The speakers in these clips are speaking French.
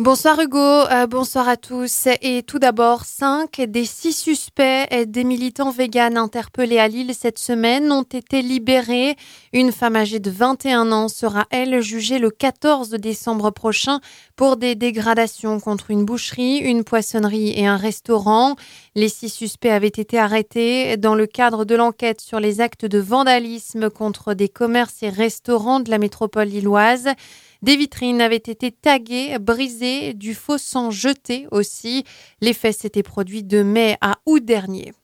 Bonsoir Hugo, bonsoir à tous. Et tout d'abord, 5 des 6 suspects des militants véganes interpellés à Lille cette semaine ont été libérés. Une femme âgée de 21 ans sera, elle, jugée le 14 décembre prochain pour des dégradations contre une boucherie, une poissonnerie et un restaurant. Les 6 suspects avaient été arrêtés dans le cadre de l'enquête sur les actes de vandalisme contre des commerces et restaurants de la métropole lilloise. Des vitrines avaient été taguées, brisées, du faux sang jeté aussi. Les faits s'étaient produits de mai à août dernier.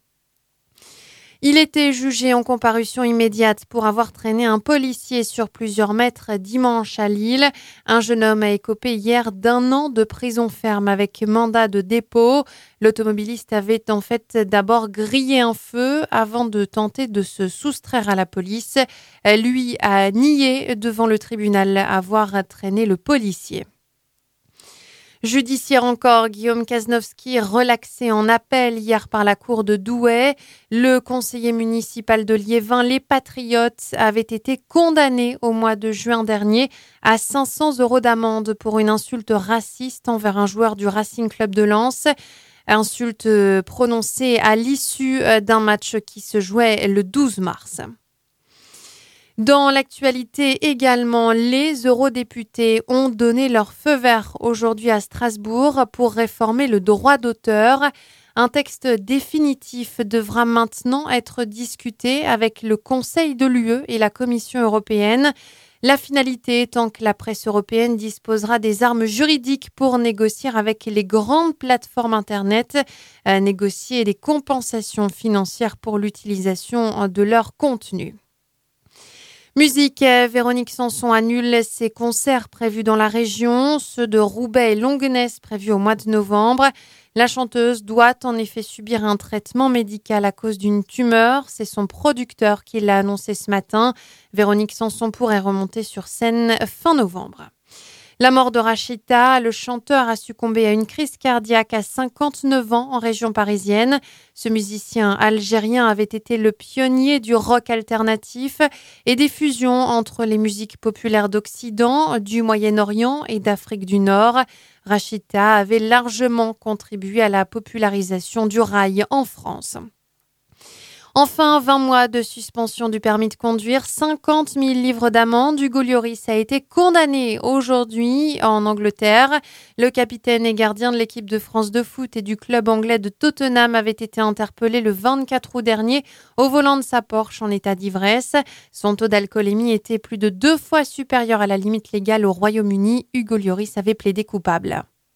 Il était jugé en comparution immédiate pour avoir traîné un policier sur plusieurs mètres dimanche à Lille. Un jeune homme a écopé hier d'1 an de prison ferme avec mandat de dépôt. L'automobiliste avait en fait d'abord grillé un feu avant de tenter de se soustraire à la police. Lui a nié devant le tribunal avoir traîné le policier. Judiciaire encore, Guillaume Kaznowski relaxé en appel hier par la cour de Douai. Le conseiller municipal de Liévin, les Patriotes, avait été condamné au mois de juin dernier à 500 € d'amende pour une insulte raciste envers un joueur du Racing Club de Lens. Insulte prononcée à l'issue d'un match qui se jouait le 12 mars. Dans l'actualité également, les eurodéputés ont donné leur feu vert aujourd'hui à Strasbourg pour réformer le droit d'auteur. Un texte définitif devra maintenant être discuté avec le Conseil de l'UE et la Commission européenne. La finalité étant que la presse européenne disposera des armes juridiques pour négocier avec les grandes plateformes Internet, négocier des compensations financières pour l'utilisation de leur contenu. Musique, Véronique Sanson annule ses concerts prévus dans la région, ceux de Roubaix et Longuenesse prévus au mois de novembre. La chanteuse doit en effet subir un traitement médical à cause d'une tumeur. C'est son producteur qui l'a annoncé ce matin. Véronique Sanson pourrait remonter sur scène fin novembre. La mort de Rachita, le chanteur a succombé à une crise cardiaque à 59 ans en région parisienne. Ce musicien algérien avait été le pionnier du rock alternatif et des fusions entre les musiques populaires d'Occident, du Moyen-Orient et d'Afrique du Nord. Rachita avait largement contribué à la popularisation du rail en France. Enfin, 20 mois de suspension du permis de conduire, 50 000 livres d'amende. Hugo Lloris a été condamné aujourd'hui en Angleterre. Le capitaine et gardien de l'équipe de France de foot et du club anglais de Tottenham avait été interpellé le 24 août dernier au volant de sa Porsche en état d'ivresse. Son taux d'alcoolémie était plus de 2 fois supérieur à la limite légale au Royaume-Uni. Hugo Lloris avait plaidé coupable.